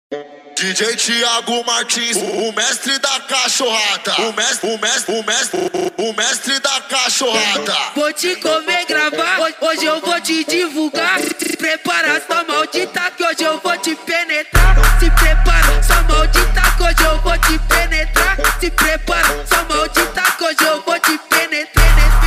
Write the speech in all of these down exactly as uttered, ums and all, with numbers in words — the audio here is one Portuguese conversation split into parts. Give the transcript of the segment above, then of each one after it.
D J Thiago Martins, o mestre da cachorrada. O mestre, o mestre, o mestre, o mestre da cachorrada. Vou te comer, gravar, hoje eu vou te divulgar. Se prepara, sua maldita, que hoje eu vou te penetrar. Se prepara, sua maldita, que hoje eu vou te penetrar. Se prepara, sua maldita, que hoje eu vou te penetrar.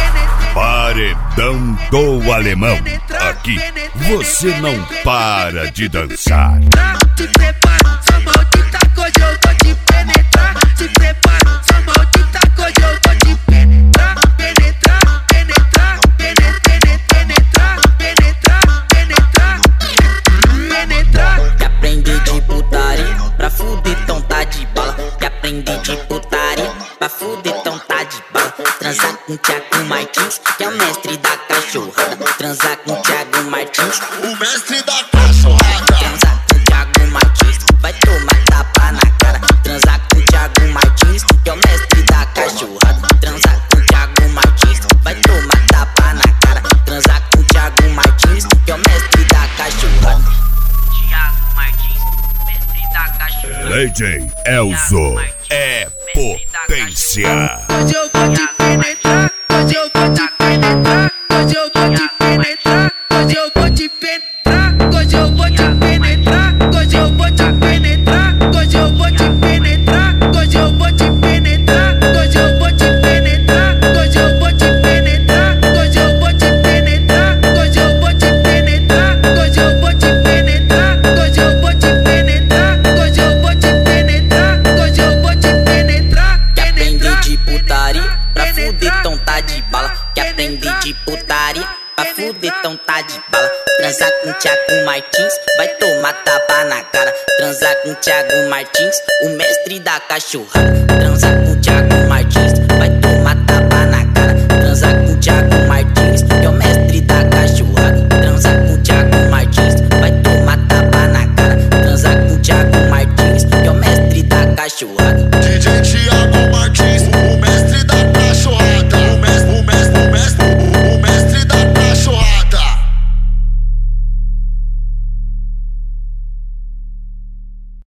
Paredão do Alemão. Aqui você não para de dançar. Se prepara, sua maldita, que hoje eu vou te penetrar. Se prepara, sua maldita, que hoje eu vou te penetrar. Penetrar, penetrar, penetrar, penetrar, penetrar, penetrar, penetrar. Que aprender de putaria pra fuder, então tá de bala. Que aprender de putaria pra fuder, então tá de bala. Transar com Thiago Martins, que é o mestre da cachorrada. Transar com Thiago Martins, o mestre da cachorrada. Transar com Thiago Martins, vai tomar tapa na cara. Transar com Thiago Martins, que é o mestre da cachorrada. Transar com Thiago Martins, vai tomar tapa na cara. Transar com Thiago Martins, que é o mestre da cachorrada. Thiago Martins, mestre da cachorrada. Lady Elzo é potência. Hoje eu vou te penetrar, hoje eu vou te penetrar, hoje eu vou te penetrar, hoje eu vou te penetrar, hoje eu vou te penetrar, hoje eu vou te penetrar, hoje eu vou te penetrar, hoje eu vou te penetrar, hoje eu vou te penetrar, hoje eu vou te penetrar, hoje eu vou te penetrar, hoje eu vou te penetrar, hoje eu vou te penetrar, hoje eu vou te penetrar, hoje eu vou te penetrar, hoje eu vou te penetrar. Que aprender de putaria pra fuder, então tá de bala. Que aprender de putaria pra fuder, então tá de bala. Transar com Thiago Martins, vai tomar tapa na cara. Transar com Thiago Martins, o mestre da cachorrada. Transar com Thiago Martins, vai tomar tapa na cara. Transar com Thiago Martins, que é o mestre da cachorrada. Transar com Thiago Martins, vai tomar tapa na cara. Transar com Thiago Martins.